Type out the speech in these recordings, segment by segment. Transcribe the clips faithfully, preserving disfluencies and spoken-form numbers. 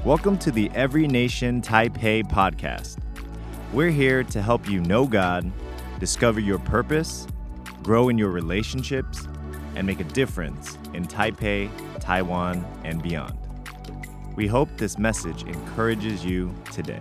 Welcome to the Every Nation Taipei podcast. We're here to help you know God, discover your purpose, grow in your relationships, and make a difference in Taipei, Taiwan, and beyond. We hope this message encourages you today.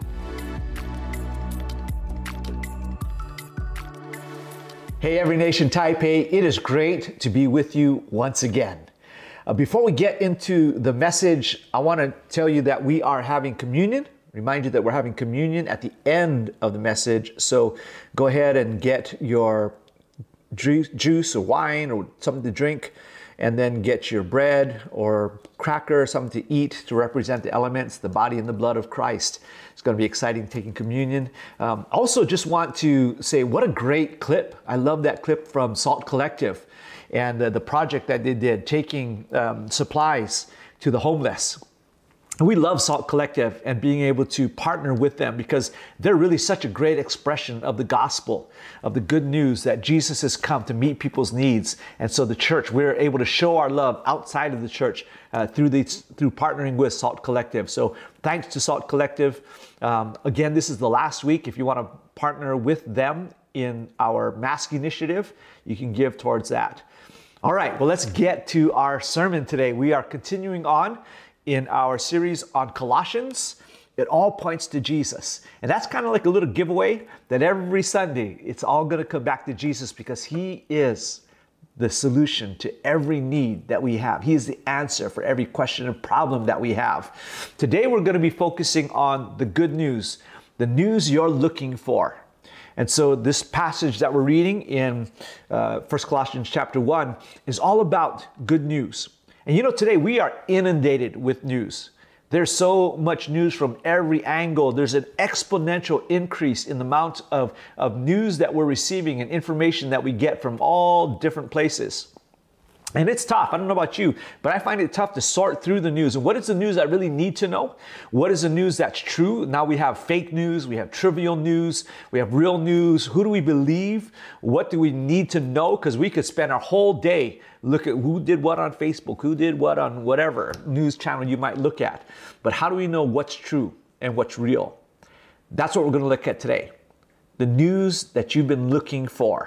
Hey, Every Nation Taipei, it is great to be with you once again. Uh, before we get into the message, I want to tell you that we are having communion. Remind you that we're having communion at the end of the message. So go ahead and get your juice, juice or wine or something to drink, and then get your bread or cracker, something to eat to represent the elements, the body and the blood of Christ. It's going to be exciting taking communion. Um, also, just want to say what a great clip. I love that clip from Salt Collective and uh, the project that they did, taking um, supplies to the homeless. We love Salt Collective and being able to partner with them because they're really such a great expression of the gospel, of the good news that Jesus has come to meet people's needs. And so the church, we're able to show our love outside of the church uh, through these, through partnering with Salt Collective. So thanks to Salt Collective. Um, again, this is the last week. If you want to partner with them in our mask initiative, you can give towards that. All right, well, let's get to our sermon today. We are continuing on in our series on Colossians. It all points to Jesus. And that's kind of like a little giveaway that every Sunday, it's all going to come back to Jesus because He is the solution to every need that we have. He is the answer for every question and problem that we have. Today, we're going to be focusing on the good news, the news you're looking for. And so this passage that we're reading in uh, First Colossians chapter one is all about good news. And you know, today we are inundated with news. There's so much news from every angle. There's an exponential increase in the amount of, of news that we're receiving and information that we get from all different places. And it's tough. I don't know about you, but I find it tough to sort through the news. And what is the news I really need to know? What is the news that's true? Now we have fake news, we have trivial news, we have real news. Who do we believe? What do we need to know? Because we could spend our whole day look at who did what on Facebook, who did what on whatever news channel you might look at. But how do we know what's true and what's real? That's what we're going to look at today. The news that you've been looking for.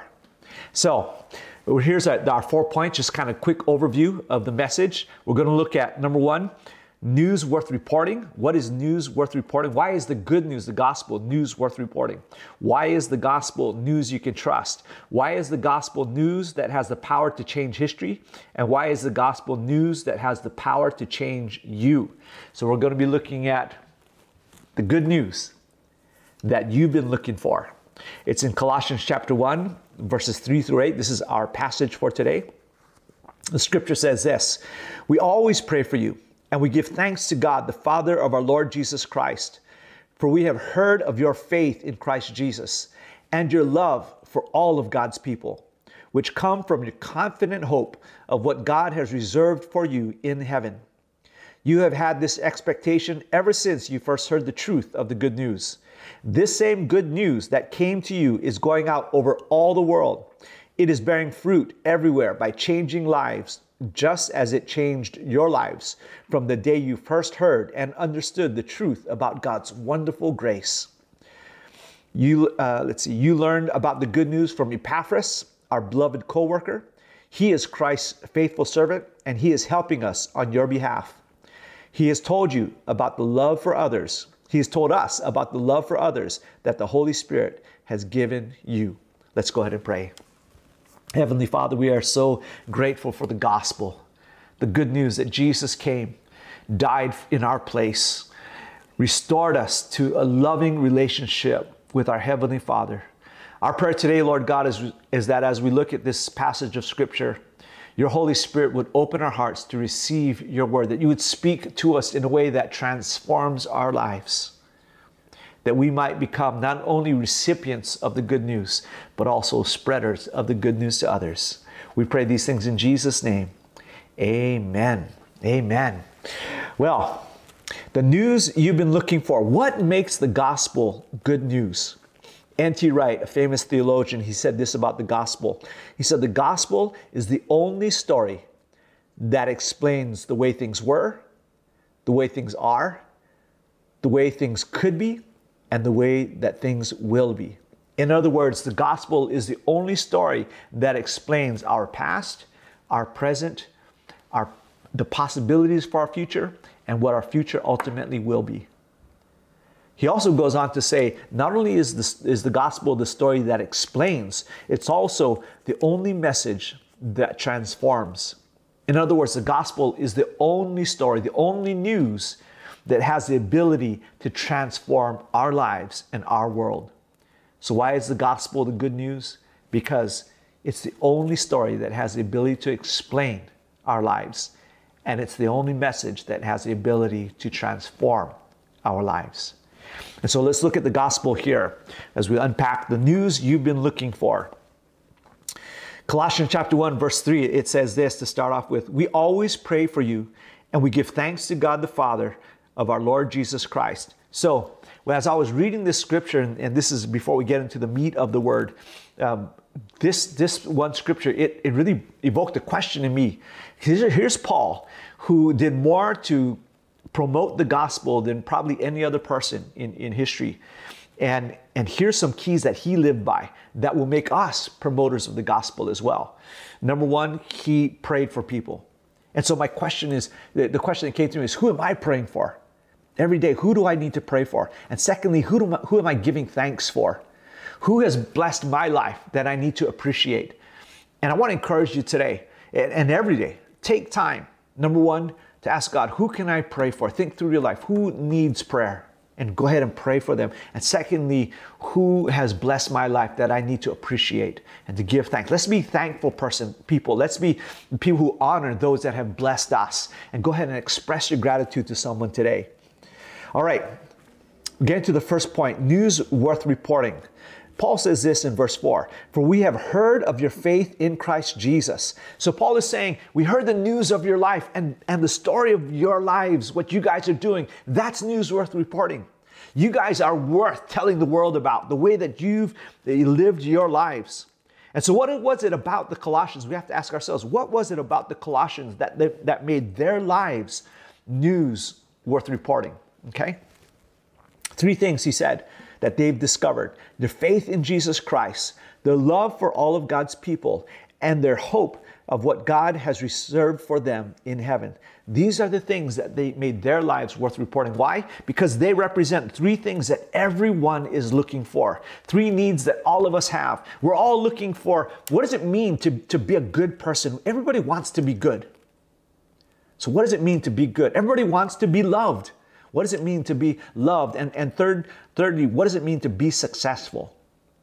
So, here's our four points, just kind of quick overview of the message. We're going to look at number one, news worth reporting. What is news worth reporting? Why is the good news, the gospel, news worth reporting? Why is the gospel news you can trust? Why is the gospel news that has the power to change history? And why is the gospel news that has the power to change you? So we're going to be looking at the good news that you've been looking for. It's in Colossians chapter one, verses three through eight. This is our passage for today. The scripture says this: "We always pray for you, and we give thanks to God, the Father of our Lord Jesus Christ, for we have heard of your faith in Christ Jesus and your love for all of God's people, which come from your confident hope of what God has reserved for you in heaven. You have had this expectation ever since you first heard the truth of the good news. This same good news that came to you is going out over all the world. It is bearing fruit everywhere by changing lives, just as it changed your lives from the day you first heard and understood the truth about God's wonderful grace. You, uh, let's see, you learned about the good news from Epaphras, our beloved co-worker. He is Christ's faithful servant, and he is helping us on your behalf. He has told you about the love for others. He has told us about the love for others that the Holy Spirit has given you." Let's go ahead and pray. Heavenly Father, we are so grateful for the gospel, the good news that Jesus came, died in our place, restored us to a loving relationship with our Heavenly Father. Our prayer today, Lord God, is, is that as we look at this passage of Scripture, your Holy Spirit would open our hearts to receive your word, that you would speak to us in a way that transforms our lives, that we might become not only recipients of the good news, but also spreaders of the good news to others. We pray these things in Jesus' name. Amen. Amen. Well, the news you've been looking for. What makes the gospel good news? N T Wright, a famous theologian, he said this about the gospel. He said, "The gospel is the only story that explains the way things were, the way things are, the way things could be and the way that things will be. In other words, the gospel is the only story that explains our past, our present, our the possibilities for our future, and what our future ultimately will be. He also goes on to say, not only is, this, is the gospel the story that explains, it's also the only message that transforms. In other words, the gospel is the only story, the only news that has the ability to transform our lives and our world. So why is the gospel the good news? Because it's the only story that has the ability to explain our lives. And it's the only message that has the ability to transform our lives. And so let's look at the gospel here as we unpack the news you've been looking for. Colossians chapter one, verse three, it says this to start off with: we always pray for you, and we give thanks to God the Father of our Lord Jesus Christ. So, well, as I was reading this scripture, and, and this is before we get into the meat of the word, um, this this one scripture, it, it really evoked a question in me. Here's, here's Paul, who did more to promote the gospel than probably any other person in, in history. And, and here's some keys that he lived by that will make us promoters of the gospel as well. Number one, he prayed for people. And so my question is, the, the question that came to me is, who am I praying for? Every day, who do I need to pray for? And secondly, who, do, who am I giving thanks for? Who has blessed my life that I need to appreciate? And I want to encourage you today and, and every day, take time, number one, to ask God, who can I pray for? Think through your life. Who needs prayer? And go ahead and pray for them. And secondly, who has blessed my life that I need to appreciate and to give thanks? Let's be thankful person, people. Let's be people who honor those that have blessed us. And go ahead and express your gratitude to someone today. All right, getting to the first point, news worth reporting. Paul says this in verse four, for we have heard of your faith in Christ Jesus. So Paul is saying, we heard the news of your life and, and the story of your lives, what you guys are doing. That's news worth reporting. You guys are worth telling the world about, the way that you've that you lived your lives. And so what was it about the Colossians? We have to ask ourselves, what was it about the Colossians that, they, that made their lives news worth reporting? Okay? Three things he said that they've discovered: their faith in Jesus Christ, their love for all of God's people, and their hope of what God has reserved for them in heaven. These are the things that they made their lives worth reporting. Why? Because they represent three things that everyone is looking for. Three needs that all of us have. We're all looking for, what does it mean to, to be a good person? Everybody wants to be good. So what does it mean to be good? Everybody wants to be loved. What does it mean to be loved? And, and third, thirdly, what does it mean to be successful?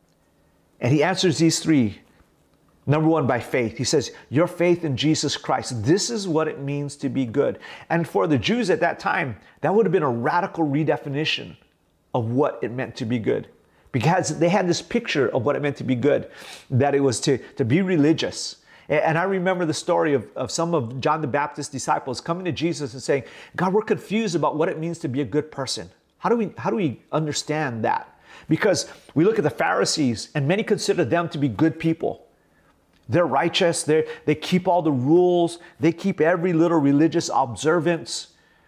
And he answers these three. Number one, by faith. He says, your faith in Jesus Christ. This is what it means to be good. And for the Jews at that time, that would have been a radical redefinition of what it meant to be good. Because they had this picture of what it meant to be good, that it was to, to be religious. And I remember the story of, of some of John the Baptist's disciples coming to Jesus and saying, God, we're confused about what it means to be a good person. How do we, how do we understand that? Because we look at the Pharisees, and many consider them to be good people. They're righteous. They're, they keep all the rules. They keep every little religious observance.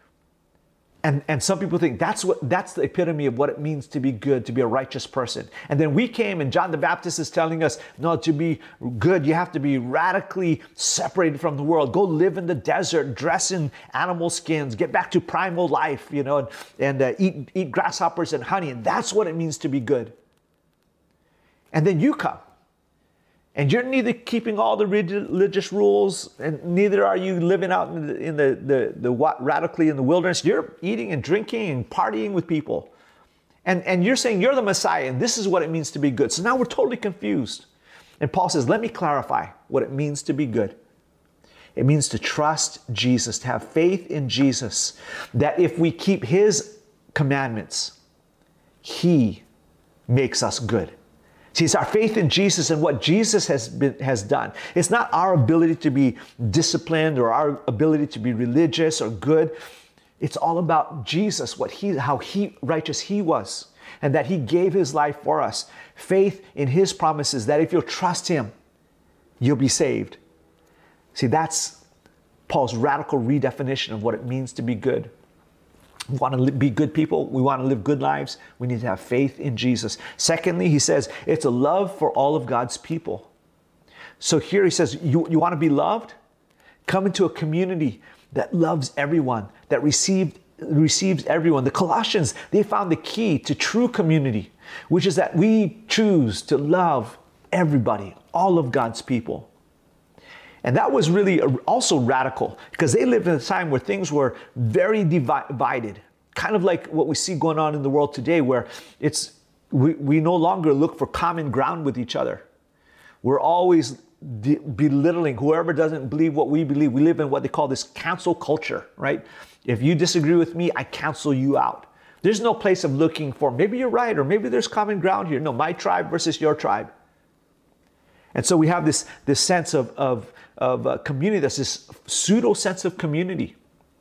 And, and some people think that's what that's the epitome of what it means to be good, to be a righteous person. And then we came and John the Baptist is telling us, no, to be good, you have to be radically separated from the world. Go live in the desert, dress in animal skins, get back to primal life, you know, and, and uh, eat, eat grasshoppers and honey. And that's what it means to be good. And then you come. And you're neither keeping all the religious rules, and neither are you living out in the, in the, the, the radically in the wilderness. You're eating and drinking and partying with people. And, and you're saying you're the Messiah, and this is what it means to be good. So now we're totally confused. And Paul says, let me clarify what it means to be good. It means to trust Jesus, to have faith in Jesus, that if we keep his commandments, he makes us good. See, it's our faith in Jesus and what Jesus has been, has done. It's not our ability to be disciplined or our ability to be religious or good. It's all about Jesus, what he, how he righteous he was, and that he gave his life for us. Faith in his promises, that if you'll trust him, you'll be saved. See, that's Paul's radical redefinition of what it means to be good. We want to be good people. We want to live good lives. We need to have faith in Jesus. Secondly, he says it's a love for all of God's people. So here he says, you, you want to be loved? Come into a community that loves everyone, that received, receives everyone. The Colossians, they found the key to true community, which is that we choose to love everybody, all of God's people. And that was really also radical because they lived in a time where things were very divided, kind of like what we see going on in the world today, where it's we, we no longer look for common ground with each other. We're always de- belittling whoever doesn't believe what we believe. We live in what they call this cancel culture, right? If you disagree with me, I cancel you out. There's no place of looking for, maybe you're right, or maybe there's common ground here. No, my tribe versus your tribe. And so we have this, this sense of, of, of uh, community, that's this pseudo sense of community.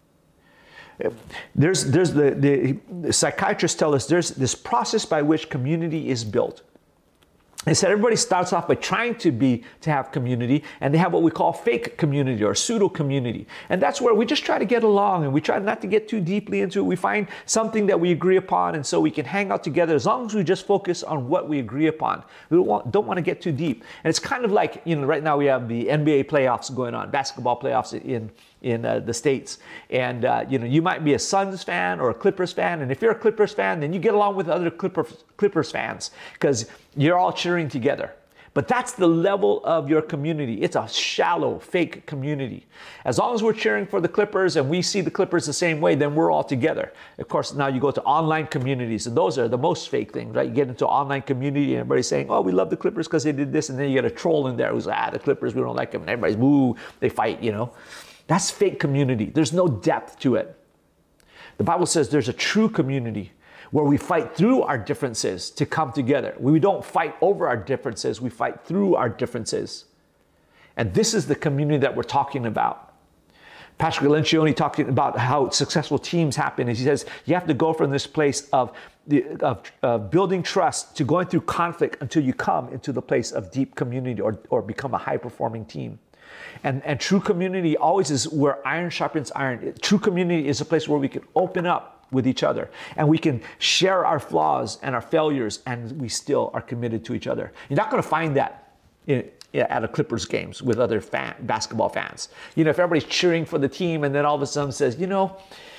There's, there's the, the, the psychiatrists tell us there's this process by which community is built. They said everybody starts off by trying to be, to have community, and they have what we call fake community or pseudo community. And that's where we just try to get along and we try not to get too deeply into it. We find something that we agree upon, and so we can hang out together as long as we just focus on what we agree upon. We don't want, don't want to get too deep. And it's kind of like, you know, right now we have the N B A playoffs going on, basketball playoffs in in uh, the States. And, uh, you know, you might be a Suns fan or a Clippers fan. And if you're a Clippers fan, then you get along with other Clippers, Clippers fans because you're all cheering together. But that's the level of your community. It's a shallow, fake community. As long as we're cheering for the Clippers and we see the Clippers the same way, then we're all together. Of course, now you go to online communities, and those are the most fake things, right? You get into online community and everybody's saying, oh, we love the Clippers because they did this. And then you get a troll in there who's, ah, the Clippers, we don't like them. And everybody's, woo, they fight, you know. That's fake community. There's no depth to it. The Bible says there's a true community where we fight through our differences to come together. We don't fight over our differences. We fight through our differences. And this is the community that we're talking about. Pastor Lencioni talking about how successful teams happen. And he says you have to go from this place of, of, of building trust to going through conflict until you come into the place of deep community or, or become a high-performing team. And, and true community always is where iron sharpens iron. True community is a place where we can open up with each other and we can share our flaws and our failures, and we still are committed to each other. You're not going to find that in, at a Clippers games with other fan, basketball fans. You know, if everybody's cheering for the team and then all of a sudden says, you know,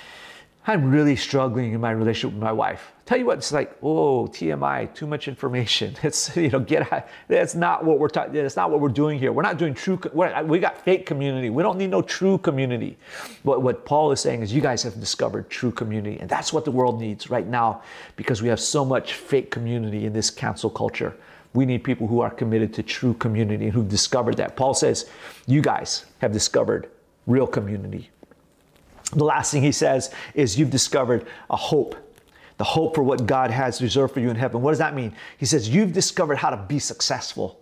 I'm really struggling in my relationship with my wife. Tell you what, it's like, oh, T M I, too much information. It's, you know, get out. That's not what we're talking. That's not what we're doing here. We're not doing true. We're, we got fake community. We don't need no true community. But what Paul is saying is, you guys have discovered true community, and that's what the world needs right now, because we have so much fake community in this cancel culture. We need people who are committed to true community and who've discovered that. Paul says, you guys have discovered real community. The last thing he says is you've discovered a hope, the hope for what God has reserved for you in heaven. What does that mean? He says you've discovered how to be successful.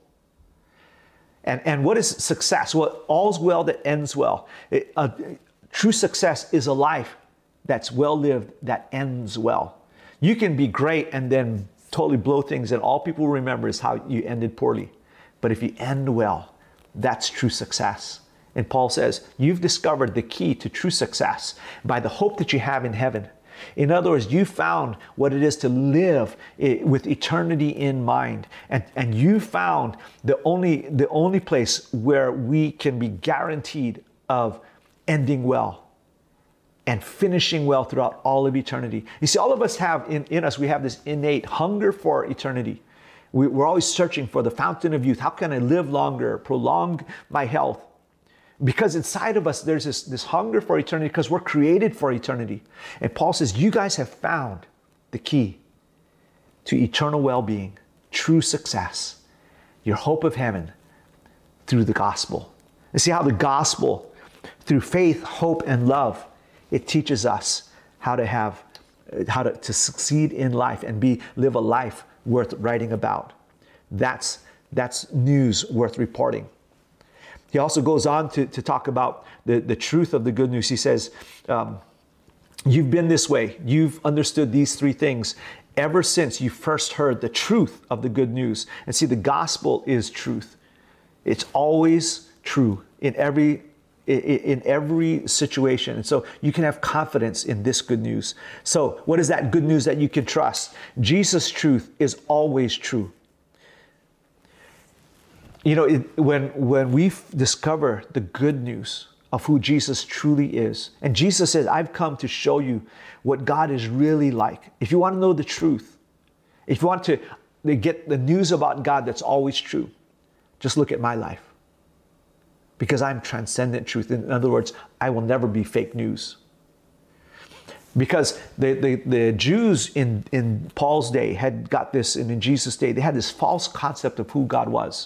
And, and what is success? Well, all's well that ends well. It, uh, true success is a life that's well lived, that ends well. You can be great and then totally blow things, and all people remember is how you ended poorly. But if you end well, that's true success. And Paul says, you've discovered the key to true success by the hope that you have in heaven. In other words, you found what it is to live with eternity in mind. And, and you found the only, the only place where we can be guaranteed of ending well and finishing well throughout all of eternity. You see, all of us have in, in us, we have this innate hunger for eternity. We, we're always searching for the fountain of youth. How can I live longer, prolong my health? Because inside of us, there's this, this hunger for eternity because we're created for eternity. And Paul says, you guys have found the key to eternal well-being, true success, your hope of heaven through the gospel. And see how the gospel, through faith, hope, and love, it teaches us how to have, how to, to succeed in life and be live a life worth writing about. That's, that's news worth reporting. He also goes on to, to talk about the, the truth of the good news. He says, um, you've been this way. You've understood these three things ever since you first heard the truth of the good news. And see, the gospel is truth. It's always true in every in, in every situation. And so you can have confidence in this good news. So what is that good news that you can trust? Jesus' truth is always true. You know, it, when, when we f- discover the good news of who Jesus truly is, and Jesus says, I've come to show you what God is really like. If you want to know the truth, if you want to get the news about God that's always true, just look at my life. Because I'm transcendent truth. In other words, I will never be fake news. Because the, the, the Jews in, in Paul's day had got this, and in Jesus' day, they had this false concept of who God was.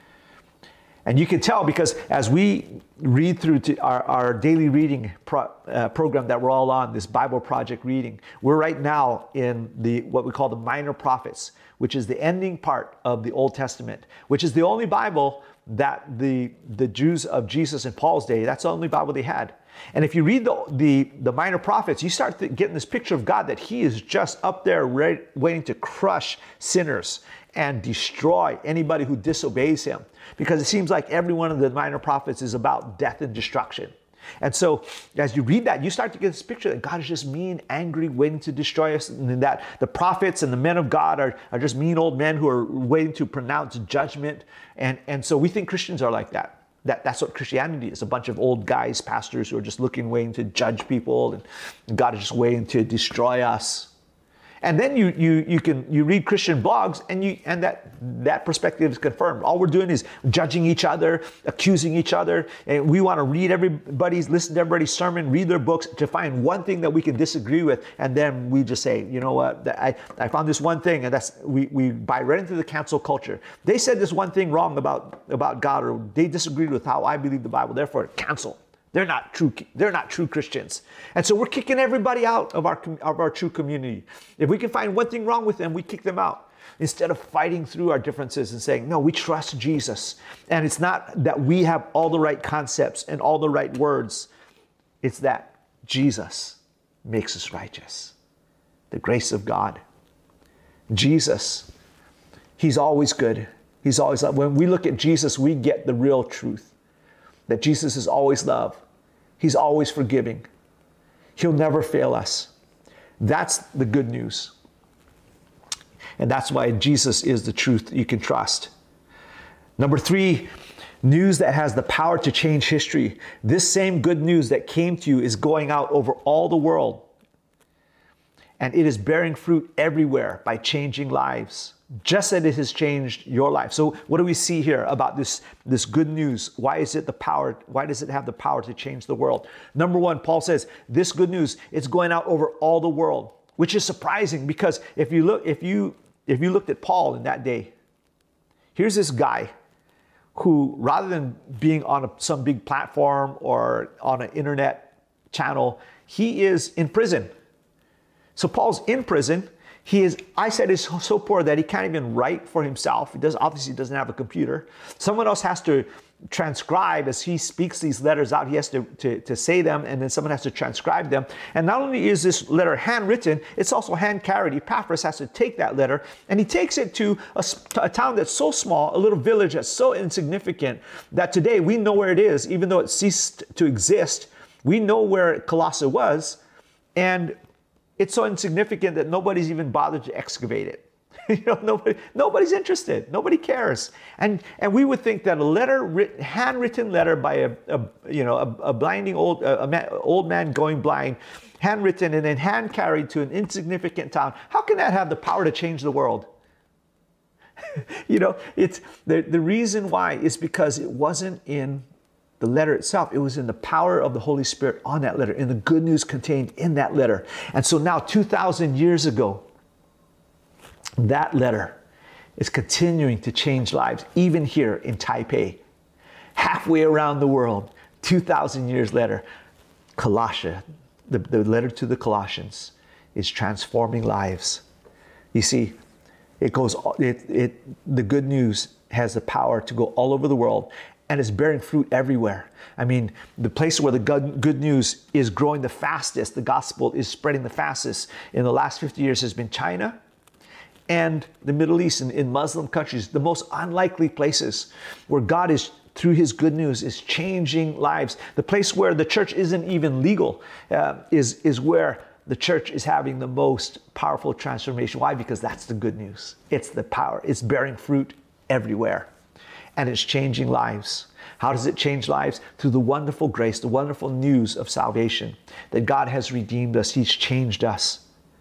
And you can tell because as we read through to our, our daily reading pro, uh, program that we're all on, this Bible Project reading, we're right now in the what we call the Minor Prophets, which is the ending part of the Old Testament, which is the only Bible that the, the Jews of Jesus and Paul's day, that's the only Bible they had. And if you read the, the, the Minor Prophets, you start to getting this picture of God that he is just up there ready, waiting to crush sinners and destroy anybody who disobeys him. Because it seems like every one of the Minor Prophets is about death and destruction. And so as you read that, you start to get this picture that God is just mean, angry, waiting to destroy us, and that the prophets and the men of God are, are just mean old men who are waiting to pronounce judgment. And, and so we think Christians are like that. That, that's what Christianity is, a bunch of old guys, pastors who are just looking, waiting to judge people, and God is just waiting to destroy us. And then you you you can you read Christian blogs, and you and that that perspective is confirmed. All we're doing is judging each other, accusing each other, and we want to read everybody's, listen to everybody's sermon, read their books to find one thing that we can disagree with, and then we just say, you know what, I I found this one thing, and that's we we buy right into the cancel culture. They said this one thing wrong about about God, or they disagreed with how I believe the Bible, therefore cancel. They're not true. They're not true Christians. And so we're kicking everybody out of our, of our true community. If we can find one thing wrong with them, we kick them out. Instead of fighting through our differences and saying, no, we trust Jesus. And it's not that we have all the right concepts and all the right words. It's that Jesus makes us righteous. The grace of God. Jesus, he's always good. He's always love. When we look at Jesus, we get the real truth. That Jesus is always love. He's always forgiving. He'll never fail us. That's the good news. And that's why Jesus is the truth you can trust. Number three, news that has the power to change history. This same good news that came to you is going out over all the world. And it is bearing fruit everywhere by changing lives, just as it has changed your life. So what do we see here about this, this good news? Why is it the power? Why does it have the power to change the world? Number one, Paul says, this good news is going out over all the world, which is surprising because if you look, if you, if you looked at Paul in that day, here's this guy who, rather than being on a, some big platform or on an internet channel, he is in prison. So Paul's in prison. He is, I said, is so poor that he can't even write for himself. He does, obviously doesn't have a computer. Someone else has to transcribe as he speaks these letters out. He has to, to, to say them, and then someone has to transcribe them. And not only is this letter handwritten, it's also hand-carried. Epaphras has to take that letter, and he takes it to a, a town that's so small, a little village that's so insignificant, that today we know where it is, even though it ceased to exist. We know where Colossae was, and it's so insignificant that nobody's even bothered to excavate it. You know, nobody, nobody's interested. Nobody cares. And and we would think that a letter, writ, handwritten letter by a, a you know a, a blinding old a, a man, old man going blind, handwritten and then hand carried to an insignificant town. How can that have the power to change the world? You know, it's the the reason why is because it wasn't in the letter itself. It was in the power of the Holy Spirit on that letter, in the good news contained in that letter. And so now, two thousand years ago, that letter is continuing to change lives, even here in Taipei. Halfway around the world, two thousand years later, Colossae, the, the letter to the Colossians, is transforming lives. You see, it goes, it, it, the good news has the power to go all over the world. And it's bearing fruit everywhere. I mean, the place where the good, good news is growing the fastest, the gospel is spreading the fastest in the last fifty years has been China and the Middle East and in Muslim countries, the most unlikely places where God is through his good news is changing lives. The place where the church isn't even legal uh, is, is where the church is having the most powerful transformation. Why? Because that's the good news. It's the power. It's bearing fruit everywhere. And it's changing lives. How does it change lives? Through the wonderful grace, the wonderful news of salvation, that God has redeemed us. He's changed us.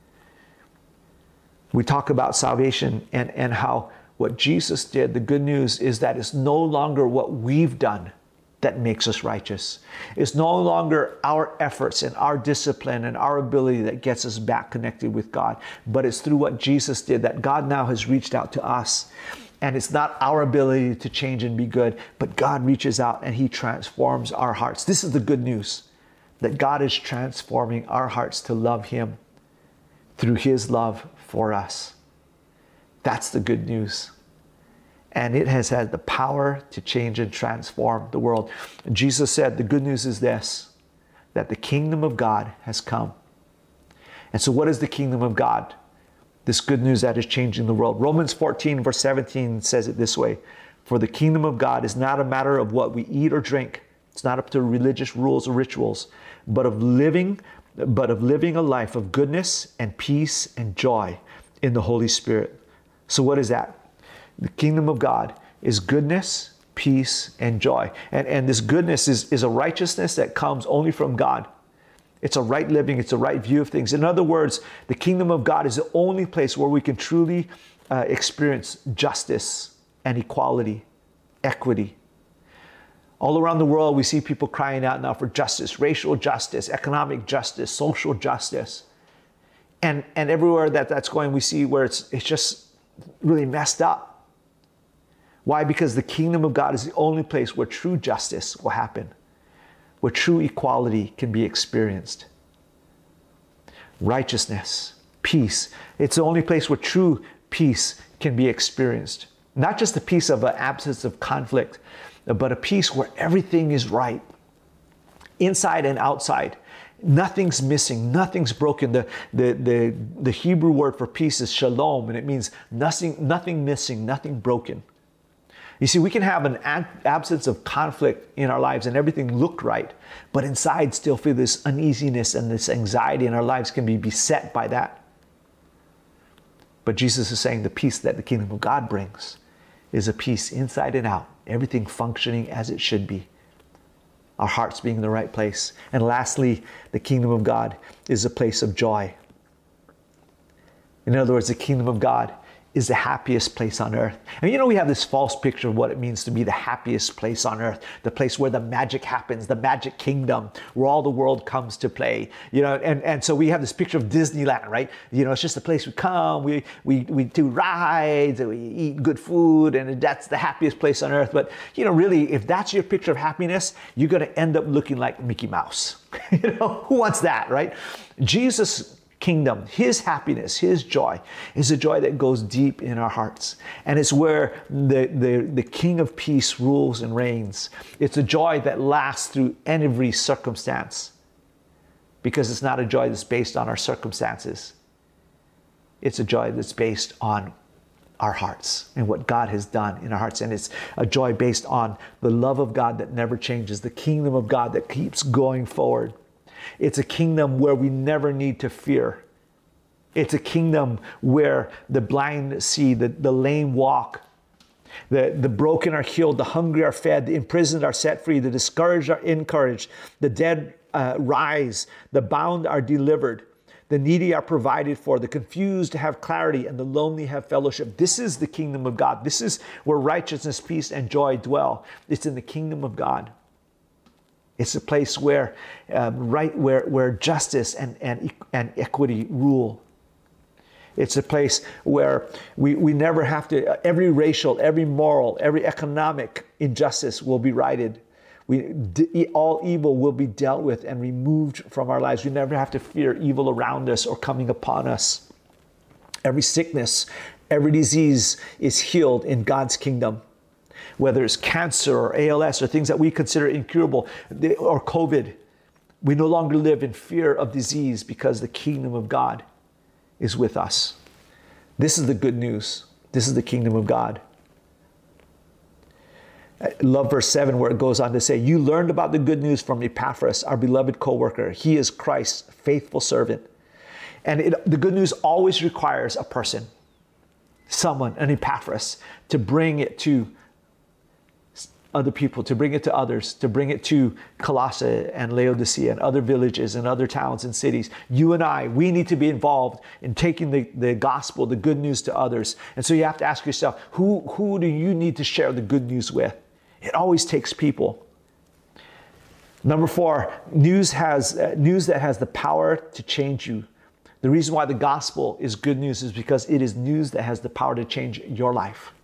We talk about salvation and, and how what Jesus did, the good news is that it's no longer what we've done that makes us righteous. It's no longer our efforts and our discipline and our ability that gets us back connected with God, but it's through what Jesus did that God now has reached out to us. And it's not our ability to change and be good, but God reaches out and he transforms our hearts. This is the good news, that God is transforming our hearts to love him through his love for us. That's the good news. And it has had the power to change and transform the world. Jesus said, the good news is this, that the kingdom of God has come. And so what is the kingdom of God? This good news that is changing the world. Romans fourteen verse seventeen says it this way, for the kingdom of God is not a matter of what we eat or drink. It's not up to religious rules or rituals, but of living, but of living a life of goodness and peace and joy in the Holy Spirit. So what is that? The kingdom of God is goodness, peace, and joy. And, and this goodness is, is a righteousness that comes only from God. It's a right living, it's a right view of things. In other words, the kingdom of God is the only place where we can truly uh, experience justice and equality, equity. All around the world, we see people crying out now for justice, racial justice, economic justice, social justice. And, and everywhere that that's going, we see where it's, it's just really messed up. Why? Because the kingdom of God is the only place where true justice will happen, where true equality can be experienced. Righteousness, peace. It's the only place where true peace can be experienced. Not just the peace of an absence of conflict, but a peace where everything is right, inside and outside. Nothing's missing, nothing's broken. The, the, the, the Hebrew word for peace is shalom, and it means nothing, nothing missing, nothing broken. You see, we can have an ab- absence of conflict in our lives and everything look right, but inside still feel this uneasiness and this anxiety, and our lives can be beset by that. But Jesus is saying the peace that the kingdom of God brings is a peace inside and out, everything functioning as it should be, our hearts being in the right place. And lastly, the kingdom of God is a place of joy. In other words, the kingdom of God is the happiest place on earth. And you know, we have this false picture of what it means to be the happiest place on earth, the place where the magic happens, the magic kingdom, where all the world comes to play. You know, and, and so we have this picture of Disneyland, right? You know, it's just a place we come, we, we, we do rides, and we eat good food, and that's the happiest place on earth. But, you know, really, if that's your picture of happiness, you're going to end up looking like Mickey Mouse. You know, who wants that, right? Jesus' kingdom, his happiness, his joy is a joy that goes deep in our hearts. And it's where the, the, the King of Peace rules and reigns. It's a joy that lasts through every circumstance, because it's not a joy that's based on our circumstances. It's a joy that's based on our hearts and what God has done in our hearts. And it's a joy based on the love of God that never changes, the kingdom of God that keeps going forward. It's a kingdom where we never need to fear. It's a kingdom where the blind see, the, the lame walk, the, the broken are healed, the hungry are fed, the imprisoned are set free, the discouraged are encouraged, the dead uh, rise, the bound are delivered, the needy are provided for, the confused have clarity, and the lonely have fellowship. This is the kingdom of God. This is where righteousness, peace, and joy dwell. It's in the kingdom of God. It's a place where, um, right, where, where justice and, and, and equity rule. It's a place where we, we never have to, every racial, every moral, every economic injustice will be righted. We, all evil will be dealt with and removed from our lives. We never have to fear evil around us or coming upon us. Every sickness, every disease is healed in God's kingdom. Whether it's cancer or A L S or things that we consider incurable, or COVID, we no longer live in fear of disease because the kingdom of God is with us. This is the good news. This is the kingdom of God. I love verse seven where it goes on to say, you learned about the good news from Epaphras, our beloved co-worker. He is Christ's faithful servant. And it, the good news always requires a person, someone, an Epaphras, to bring it to other people, to bring it to others, to bring it to Colossae and Laodicea and other villages and other towns and cities. You and I, we need to be involved in taking the, the gospel, the good news to others. And so you have to ask yourself, who, who do you need to share the good news with? It always takes people. Number four, news has uh, news that has the power to change you. The reason why the gospel is good news is because it is news that has the power to change your life.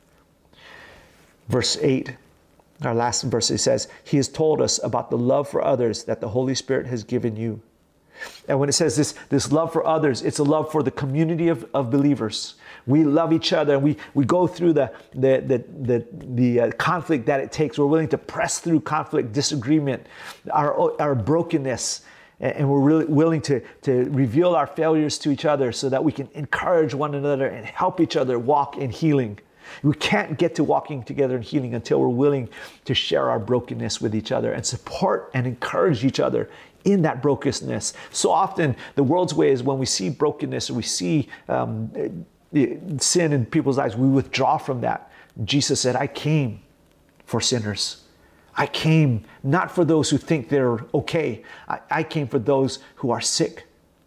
Verse eight. Our last verse, it says, he has told us about the love for others that the Holy Spirit has given you. And when it says this, this love for others, it's a love for the community of, of believers. We love each other, and we, we go through the, the, the, the, the uh, conflict that it takes. We're willing to press through conflict, disagreement, our, our brokenness, and we're really willing to, to reveal our failures to each other so that we can encourage one another and help each other walk in healing. We can't get to walking together in healing until we're willing to share our brokenness with each other and support and encourage each other in that brokenness. So often the world's way is when we see brokenness or we see um, sin in people's lives, we withdraw from that. Jesus said, I came for sinners. I came not for those who think they're okay. I, I came for those who are sick.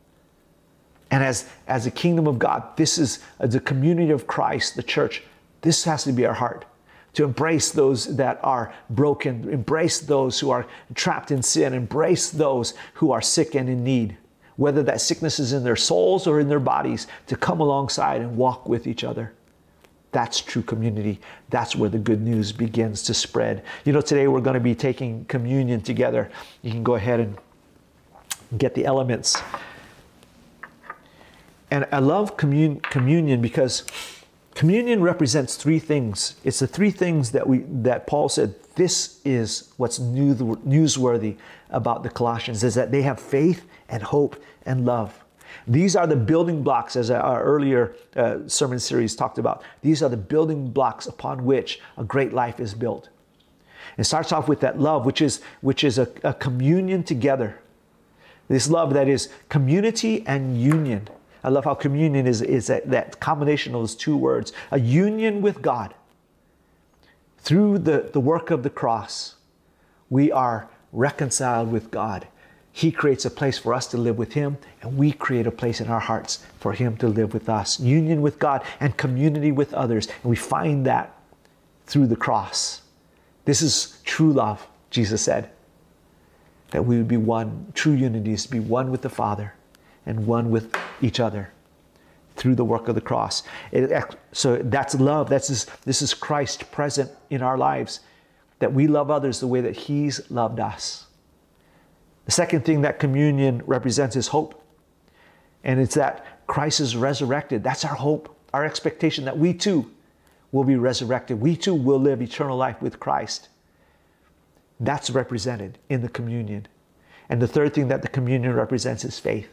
And as, as a kingdom of God, this is the community of Christ, the church. This has to be our heart, to embrace those that are broken, embrace those who are trapped in sin, embrace those who are sick and in need, whether that sickness is in their souls or in their bodies, to come alongside and walk with each other. That's true community. That's where the good news begins to spread. You know, today we're going to be taking communion together. You can go ahead and get the elements. And I love commun- communion because communion represents three things. It's the three things that we that Paul said, this is what's news, newsworthy about the Colossians, is that they have faith and hope and love. These are the building blocks, as our earlier uh, sermon series talked about. These are the building blocks upon which a great life is built. It starts off with that love, which is, which is a, a communion together. This love that is community and union. I love how communion is, is that, that combination of those two words. A union with God. Through the, the work of the cross, we are reconciled with God. He creates a place for us to live with Him, and we create a place in our hearts for Him to live with us. Union with God and community with others. And we find that through the cross. This is true love, Jesus said. That we would be one. True unity is to be one with the Father and one with each other through the work of the cross. It, so that's love. That's this, this is Christ present in our lives, that we love others the way that He's loved us. The second thing that communion represents is hope. And it's that Christ is resurrected. That's our hope, our expectation that we too will be resurrected. We too will live eternal life with Christ. That's represented in the communion. And the third thing that the communion represents is faith.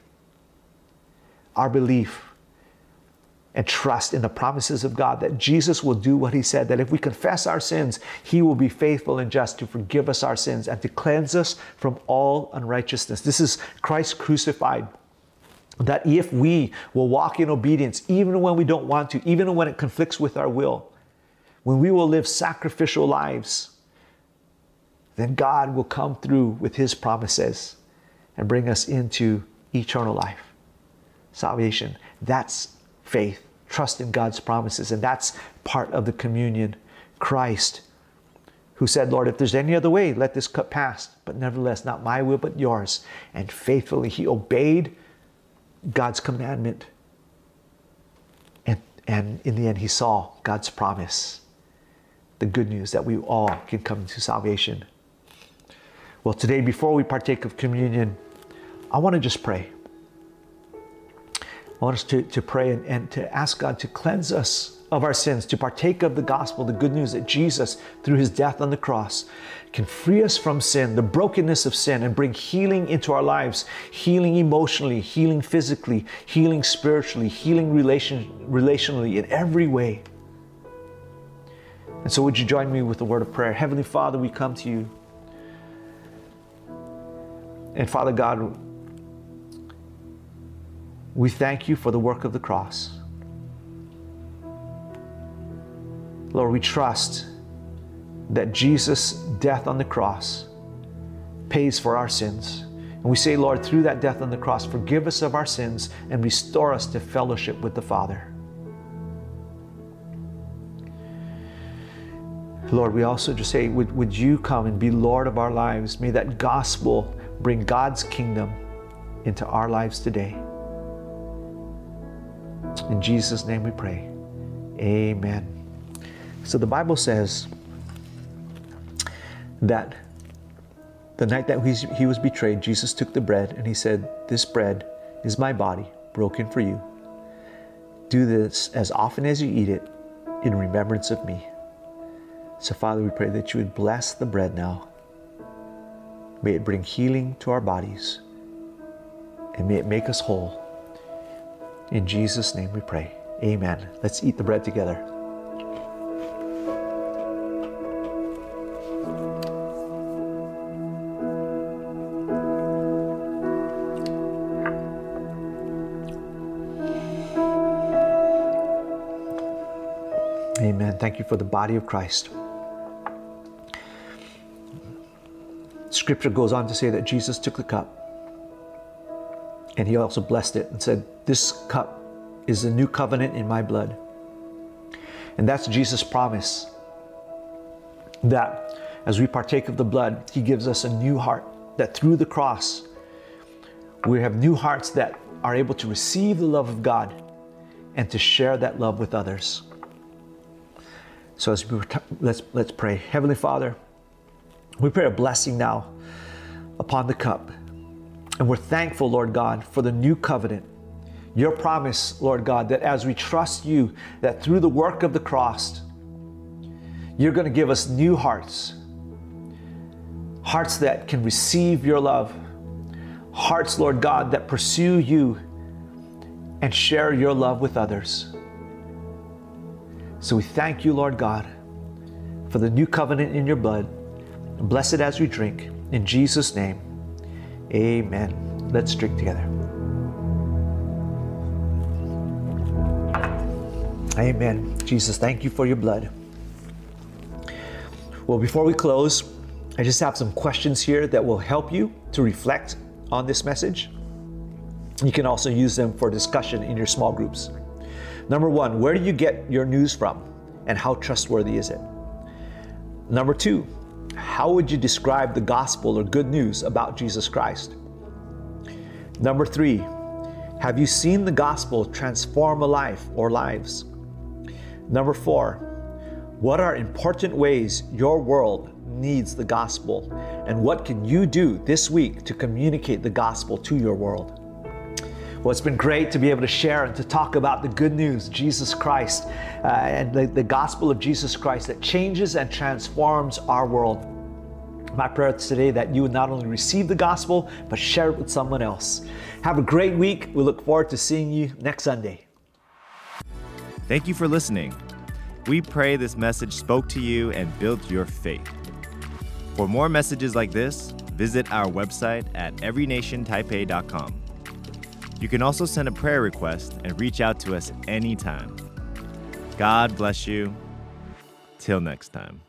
Our belief and trust in the promises of God that Jesus will do what He said, that if we confess our sins, He will be faithful and just to forgive us our sins and to cleanse us from all unrighteousness. This is Christ crucified. That if we will walk in obedience, even when we don't want to, even when it conflicts with our will, when we will live sacrificial lives, then God will come through with His promises and bring us into eternal life. Salvation. That's faith. Trust in God's promises. And that's part of the communion. Christ, who said, Lord, if there's any other way, let this cup pass. But nevertheless, not my will, but yours. And faithfully, He obeyed God's commandment. And, and in the end, He saw God's promise. The good news that we all can come to salvation. Well, today, before we partake of communion, I want to just pray. I want us to, to pray and, and to ask God to cleanse us of our sins, to partake of the gospel, the good news that Jesus, through His death on the cross, can free us from sin, the brokenness of sin, and bring healing into our lives, healing emotionally, healing physically, healing spiritually, healing relation, relationally, in every way. And so would you join me with a word of prayer? Heavenly Father, we come to you. And Father God, we thank you for the work of the cross. Lord, we trust that Jesus' death on the cross pays for our sins. And we say, Lord, through that death on the cross, forgive us of our sins and restore us to fellowship with the Father. Lord, we also just say, would, would you come and be Lord of our lives? May that gospel bring God's kingdom into our lives today. In Jesus' name we pray. Amen. So the Bible says that the night that he was betrayed, Jesus took the bread and he said, "This bread is my body broken for you. Do this as often as you eat it in remembrance of me." So Father, we pray that you would bless the bread now. May it bring healing to our bodies and may it make us whole. In Jesus' name we pray. Amen. Let's eat the bread together. Amen. Thank you for the body of Christ. Scripture goes on to say that Jesus took the cup and he also blessed it and said, "This cup is the new covenant in my blood." And that's Jesus' promise, that as we partake of the blood, he gives us a new heart, that through the cross, we have new hearts that are able to receive the love of God and to share that love with others. So as we let's let's pray. Heavenly Father, we pray a blessing now upon the cup. And we're thankful, Lord God, for the new covenant. Your promise, Lord God, that as we trust you, that through the work of the cross, you're going to give us new hearts. Hearts that can receive your love. Hearts, Lord God, that pursue you and share your love with others. So we thank you, Lord God, for the new covenant in your blood. Bless it as we drink. In Jesus' name, amen. Let's drink together. Amen. Jesus, thank you for your blood. Well, before we close, I just have some questions here that will help you to reflect on this message. You can also use them for discussion in your small groups. Number one, where do you get your news from and how trustworthy is it? Number two, how would you describe the gospel or good news about Jesus Christ? Number three, have you seen the gospel transform a life or lives? Number four, what are important ways your world needs the gospel? And what can you do this week to communicate the gospel to your world? Well, it's been great to be able to share and to talk about the good news, Jesus Christ, uh, and the, the gospel of Jesus Christ that changes and transforms our world. My prayer is today that you would not only receive the gospel, but share it with someone else. Have a great week. We look forward to seeing you next Sunday. Thank you for listening. We pray this message spoke to you and built your faith. For more messages like this, visit our website at every nation taipei dot com. You can also send a prayer request and reach out to us anytime. God bless you. Till next time.